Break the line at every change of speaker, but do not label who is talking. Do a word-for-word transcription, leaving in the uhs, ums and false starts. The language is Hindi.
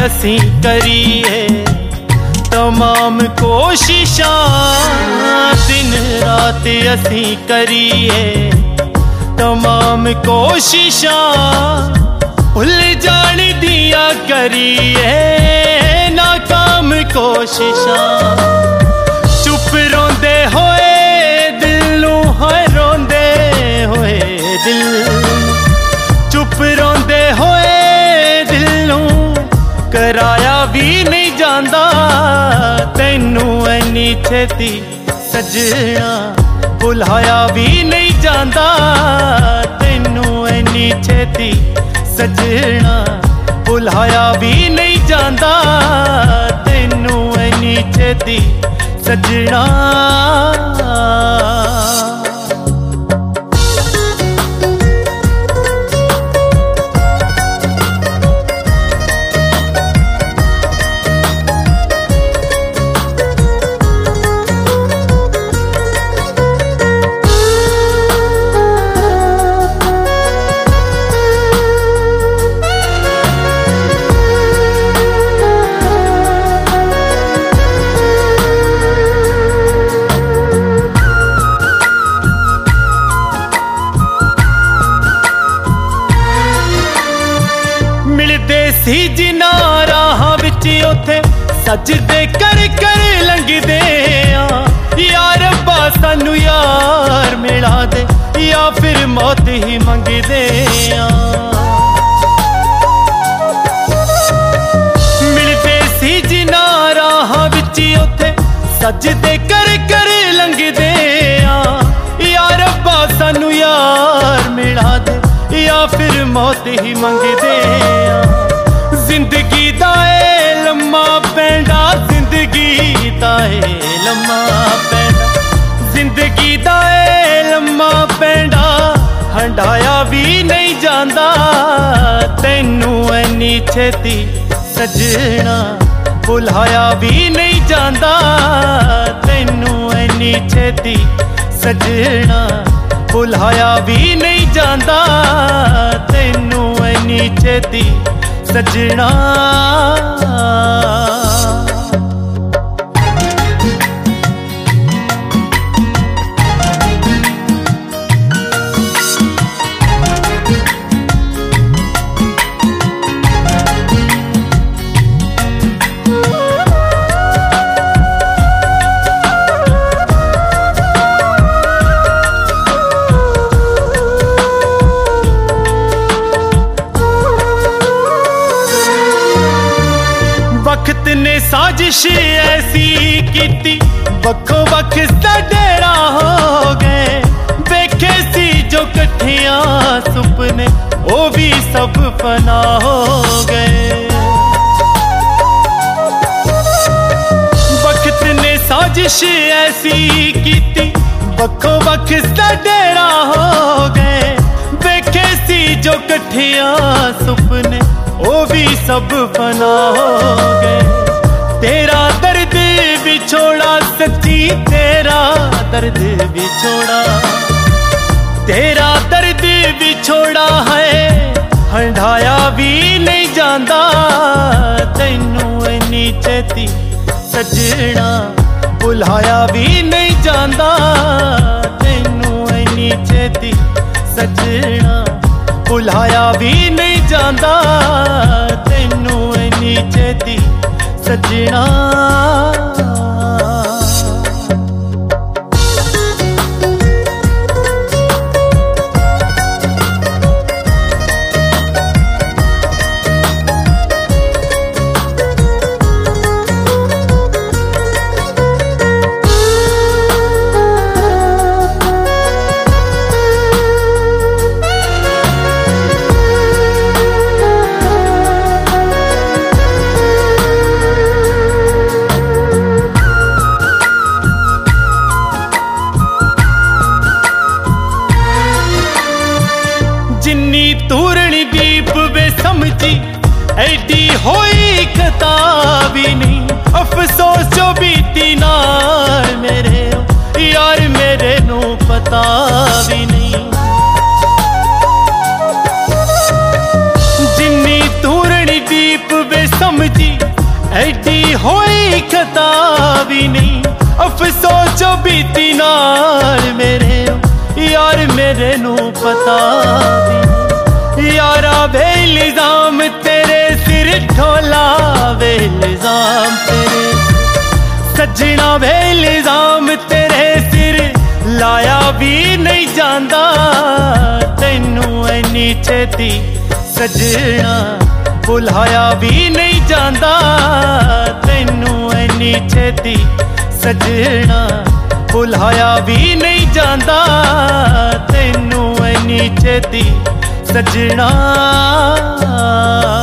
असी करिए तमाम कोशिशां, दिन रात असी करिए तमाम कोशिशां, भुल जान दिया करिए नाकाम कोशिशां। चुप रोंदे होए दिल नूं हाय रोंदे होए दिल, चुप रोंदे होए दिल नूं कराया भी नहीं जांदा, तैनू ऐनी छेती सजना भुलाया भी नहीं जांदा, तैनू ऐनी छेती सजना भुलाया भी नहीं जांदा, तैनू ऐनी छेती सजना। सी जिना राह विच उथे सजदे कर कर लंघदे आ, यार रब्बा सानू यार मिला दे या फिर मौत ही मंगदे आ। मिलदे सी जिना राह विच उथे सजदे कर कर लंघदे आ, यार रब्बा सानू यार मिला दे या फिर मौत ही मंगदे आ। जिंदगी दा ए लम्मा पैंडा, जिंदगी दा ए लम्मा पैंडा, जिंदगी दा ए लम्मा पैंडा, हंडाया भी नहीं जांदा, तैनू ऐनी छेती सजना भुलाया भी नहीं जांदा, तैनू ऐनी छेती सजना भुलाया भी नहीं जांदा, तैनू ऐनी छेती सजना। वक्त ने साजिश ऐसी कीती वक्खो वक्ख सडेरा हो गए, वेखे सी जो कठिया सुपने वो भी सब फना हो गए। वक्त ने साजिश ऐसी कीती वक्खो वक्ख सडेरा हो गए, वेखे सी जो कठिया सुपने वो भी सब फना हो गए। तेरा दर्द बिछोड़ा सच्ची तेरा दर्द बिछोड़ा, तेरा दर्द बिछोड़ा है हंडाया भी नहीं जांदा, तैनू ऐनी छेती सजना भुलाया भी नहीं जांदा, तैनू ऐनी छेती सजना भुलाया भी नहीं जांदा, तैनू ऐनी छेती सजना। तूरणी दीप वे समझी ऐडी होई खता भी नहीं, अफसोस जो बीती नाल मेरे यार मेरे नू पता भी नहीं। जिन्नी तूरणी दीप वे समझी खता भी नहीं, अफसोस जो बीती नाल मेरे यार मेरे नू पता भी नहीं। यारा वे इल्जाम तेरे सिर ढोला, वे इल्जाम तेरे सजना, वे इल्जाम तेरे सिर लाया भी नहीं जांदा। तैनू इन्नी छेती सजना भुलाया भी नहीं जांदा। तैनू इन्नी छेती सजना भुलाया भी नहीं जांदा। तैनू इन्नी छेती सजना।